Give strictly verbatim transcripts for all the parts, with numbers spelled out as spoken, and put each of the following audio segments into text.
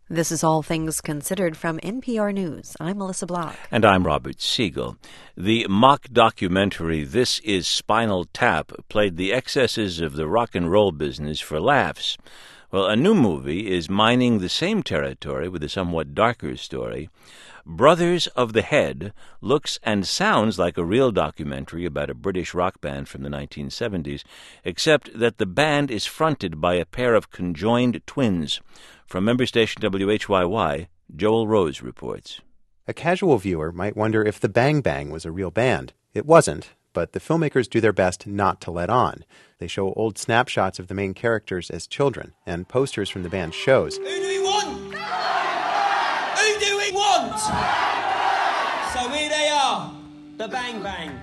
This is All Things Considered from N P R News. I'm Melissa Block. And I'm Robert Siegel. The mock documentary This Is Spinal Tap played the excesses of the rock and roll business for laughs. Well, a new movie is mining the same territory with a somewhat darker story. Brothers of the Head looks and sounds like a real documentary about a British rock band from the nineteen seventies, except that the band is fronted by a pair of conjoined twins. From member station W H Y Y, Joel Rose reports. A casual viewer might wonder if the Bang Bang was a real band. It wasn't, but the filmmakers do their best not to let on. They show old snapshots of the main characters as children and posters from the band's shows. Who do we want? Who do we want? So here they are, the Bang Bang.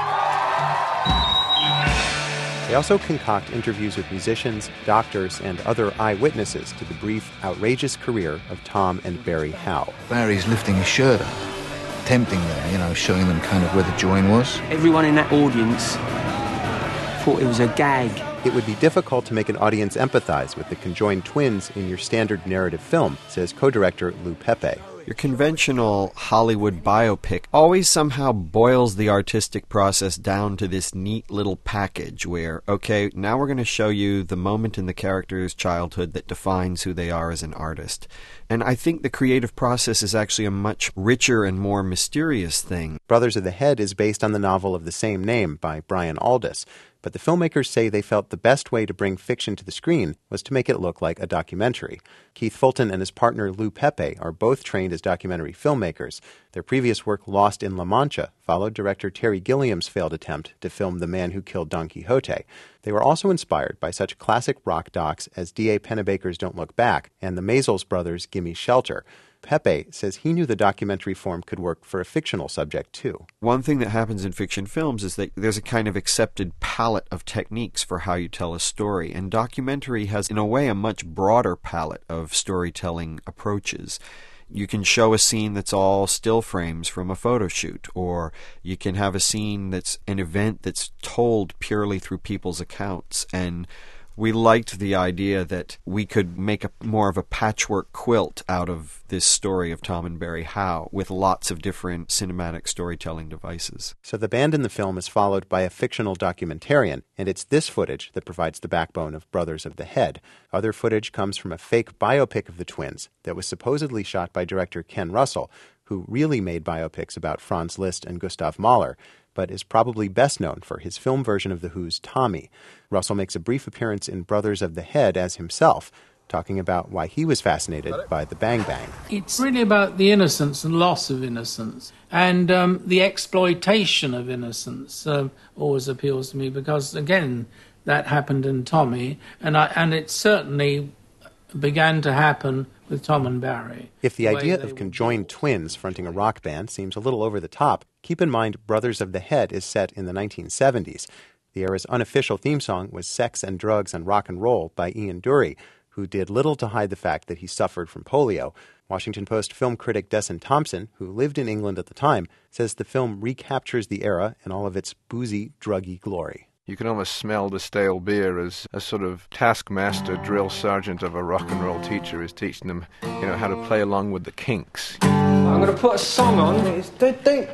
They also concoct interviews with musicians, doctors, and other eyewitnesses to the brief, outrageous career of Tom and Barry Howe. Barry's lifting his shirt up, tempting them, you know, showing them kind of where the join was. Everyone in that audience thought it was a gag. It would be difficult to make an audience empathize with the conjoined twins in your standard narrative film, says co-director Lou Pepe. Your conventional Hollywood biopic always somehow boils the artistic process down to this neat little package where, okay, now we're going to show you the moment in the character's childhood that defines who they are as an artist. And I think the creative process is actually a much richer and more mysterious thing. Brothers of the Head is based on the novel of the same name by Brian Aldiss. But the filmmakers say they felt the best way to bring fiction to the screen was to make it look like a documentary. Keith Fulton and his partner Lou Pepe are both trained as documentary filmmakers. Their previous work, Lost in La Mancha, followed director Terry Gilliam's failed attempt to film The Man Who Killed Don Quixote. They were also inspired by such classic rock docs as D A Pennebaker's Don't Look Back and the Maysles brothers' Gimme Shelter. Pepe says he knew the documentary form could work for a fictional subject, too. One thing that happens in fiction films is that there's a kind of accepted palette of techniques for how you tell a story, and documentary has, in a way, a much broader palette of storytelling approaches. You can show a scene that's all still frames from a photo shoot, or you can have a scene that's an event that's told purely through people's accounts, and we liked the idea that we could make a more of a patchwork quilt out of this story of Tom and Barry Howe with lots of different cinematic storytelling devices. So the band in the film is followed by a fictional documentarian, and it's this footage that provides the backbone of Brothers of the Head. Other footage comes from a fake biopic of the twins that was supposedly shot by director Ken Russell, who really made biopics about Franz Liszt and Gustav Mahler, but is probably best known for his film version of The Who's Tommy. Russell makes a brief appearance in Brothers of the Head as himself, talking about why he was fascinated by the Bang Bang. It's really about the innocence and loss of innocence, and um, the exploitation of innocence uh, always appeals to me, because, again, that happened in Tommy, and I, and it certainly began to happen with Tom and Barry. If the idea of conjoined twins fronting a rock band seems a little over the top, keep in mind Brothers of the Head is set in the nineteen seventies. The era's unofficial theme song was Sex and Drugs and Rock and Roll by Ian Dury, who did little to hide the fact that he suffered from polio. Washington Post film critic Desson Thompson, who lived in England at the time, says the film recaptures the era in all of its boozy, druggy glory. You can almost smell the stale beer as a sort of taskmaster drill sergeant of a rock and roll teacher is teaching them, you know, how to play along with the kinks. I'm going to put a song on. Don't, don't,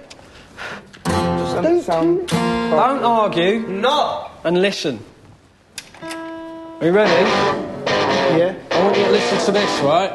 don't, sound... don't argue. No! And listen. Are you ready? Yeah. I want you to listen to this, right?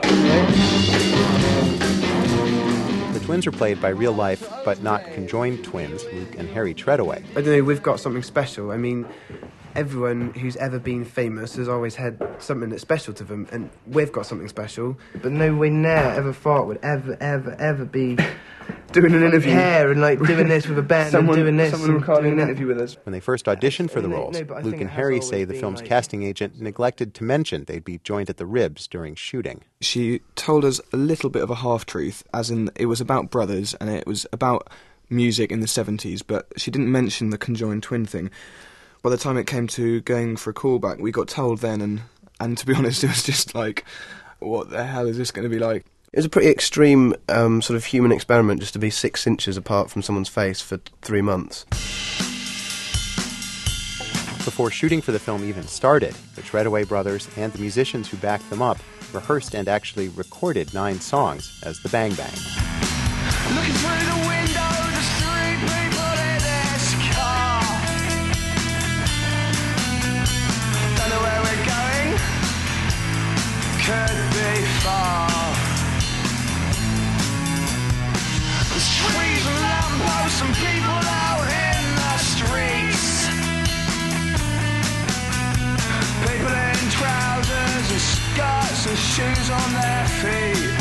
The twins are played by real-life, but not conjoined twins, Luke and Harry Treadaway. I don't know, we've got something special. I mean, everyone who's ever been famous has always had something that's special to them, and we've got something special. But no one there ever thought would ever, ever, ever be doing an interview here and like doing this with a band someone, and doing this. Someone recording an interview with us. When they first auditioned for the No, roles, no, but I Luke think and it has Harry say always the been film's like- casting agent neglected to mention they'd be joined at the ribs during shooting. She told us a little bit of a half-truth, as in it was about brothers and it was about music in the seventies, but she didn't mention the conjoined twin thing. By the time it came to going for a callback, we got told then, and, and to be honest, it was just like, what the hell is this going to be like? It was a pretty extreme um, sort of human experiment just to be six inches apart from someone's face for three months. Before shooting for the film even started, the Treadaway brothers and the musicians who backed them up rehearsed and actually recorded nine songs as the Bang Bang. Looking through the window, there's three people in this car. Don't know where we're going, could be far. There's trees and lampposts and people out in the streets. People in trousers and skirts and shoes on their feet.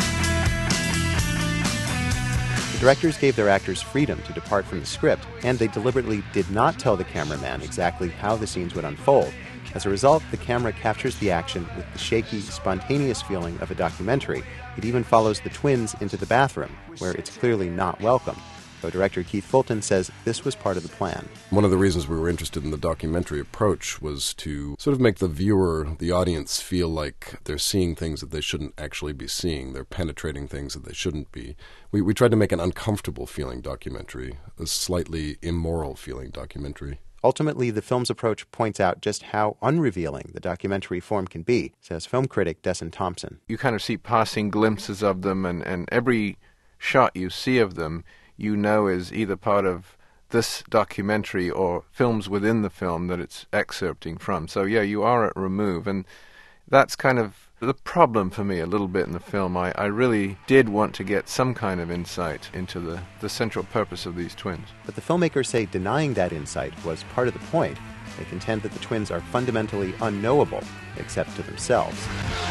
The directors gave their actors freedom to depart from the script, and they deliberately did not tell the cameraman exactly how the scenes would unfold. As a result, the camera captures the action with the shaky, spontaneous feeling of a documentary. It even follows the twins into the bathroom, where it's clearly not welcome. Though director Keith Fulton says this was part of the plan. One of the reasons we were interested in the documentary approach was to sort of make the viewer, the audience, feel like they're seeing things that they shouldn't actually be seeing. They're penetrating things that they shouldn't be. We, we tried to make an uncomfortable feeling documentary, a slightly immoral feeling documentary. Ultimately, the film's approach points out just how unrevealing the documentary form can be, says film critic Desson Thompson. You kind of see passing glimpses of them, and, and every shot you see of them you know is either part of this documentary or films within the film that it's excerpting from. So yeah, you are at remove, and that's kind of the problem for me a little bit in the film. I, I really did want to get some kind of insight into the, the central purpose of these twins. But the filmmakers say denying that insight was part of the point. They contend that the twins are fundamentally unknowable, except to themselves.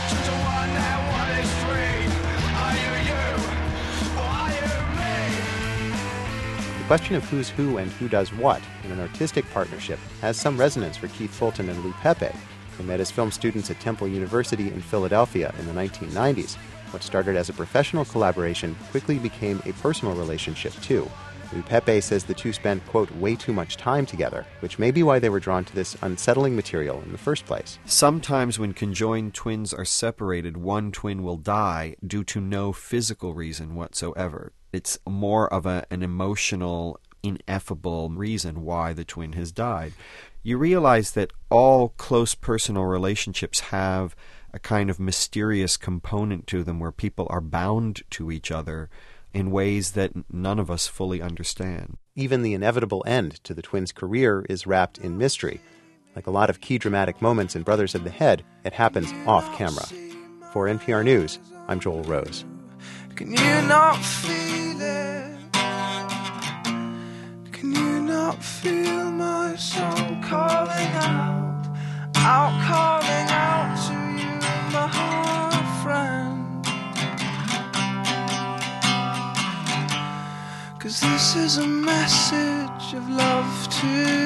The question of who's who and who does what in an artistic partnership has some resonance for Keith Fulton and Lou Pepe. They met as film students at Temple University in Philadelphia in the nineteen nineties. What started as a professional collaboration quickly became a personal relationship, too. Lou Pepe says the two spent, quote, way too much time together, which may be why they were drawn to this unsettling material in the first place. Sometimes when conjoined twins are separated, one twin will die due to no physical reason whatsoever. It's more of a, an emotional, ineffable reason why the twin has died. You realize that all close personal relationships have a kind of mysterious component to them where people are bound to each other in ways that none of us fully understand. Even the inevitable end to the twins' career is wrapped in mystery. Like a lot of key dramatic moments in Brothers of the Head, it happens off camera. For N P R News, I'm Joel Rose. Can you not feel it? Can you not feel my soul calling out? Out calling out to you, my heart friend. 'Cause this is a message of love to